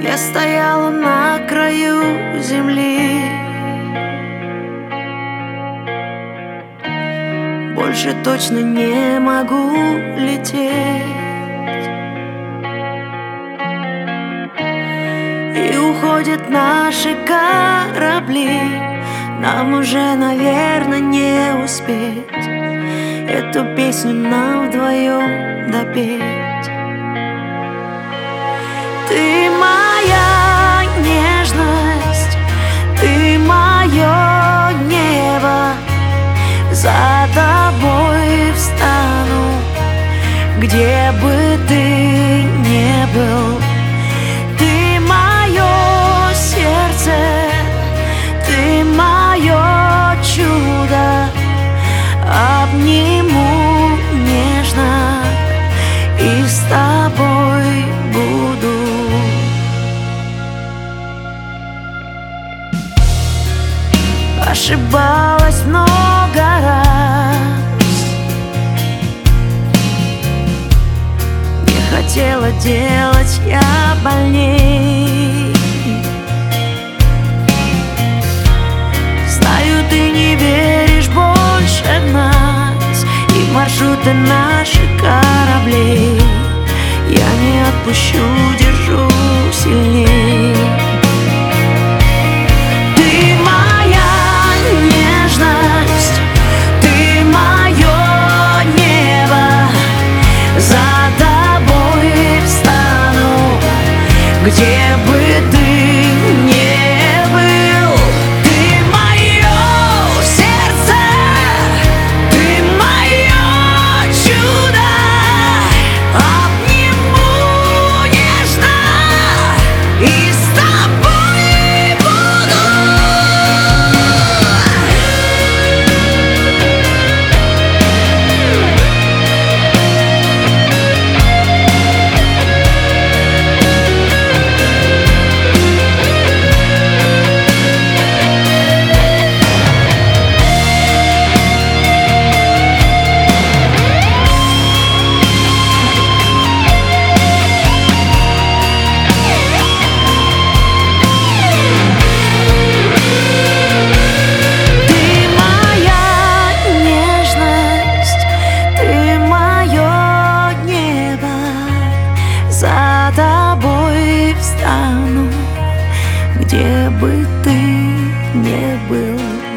Я стояла на краю земли. Больше точно не могу лететь. И уходят наши корабли. Нам уже, наверное, не успеть эту песню нам вдвоем допеть. Ты моя нежность, ты мое небо. За тобой встану, где бы ты ни был. Ты мое сердце, ты мое чудо. Обниму нежно и с тобой буду. Ошибалась много раз, не хотела делать я больней. Знаю, ты не веришь больше в нас и в маршруты наших кораблей. Я не отпущу, держу сильней. Где бы ты ни был, ты мое сердце, ты мое чудо. Обниму нежно и с тобой буду. За тобой встану, где бы ты ни был.